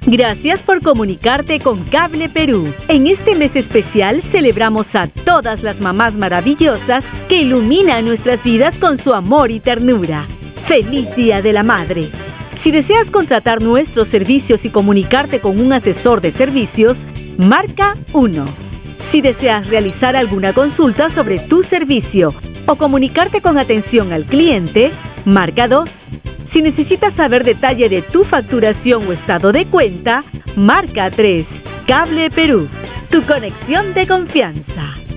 Gracias por comunicarte con Cable Perú. En este mes especial celebramos a todas las mamás maravillosas que iluminan nuestras vidas con su amor y ternura. ¡Feliz Día de la Madre! Si deseas contratar nuestros servicios y comunicarte con un asesor de servicios, marca 1. Si deseas realizar alguna consulta sobre tu servicio o comunicarte con atención al cliente, marca 2. Si necesitas saber detalle de tu facturación o estado de cuenta, marca 3. Cable Perú, tu conexión de confianza.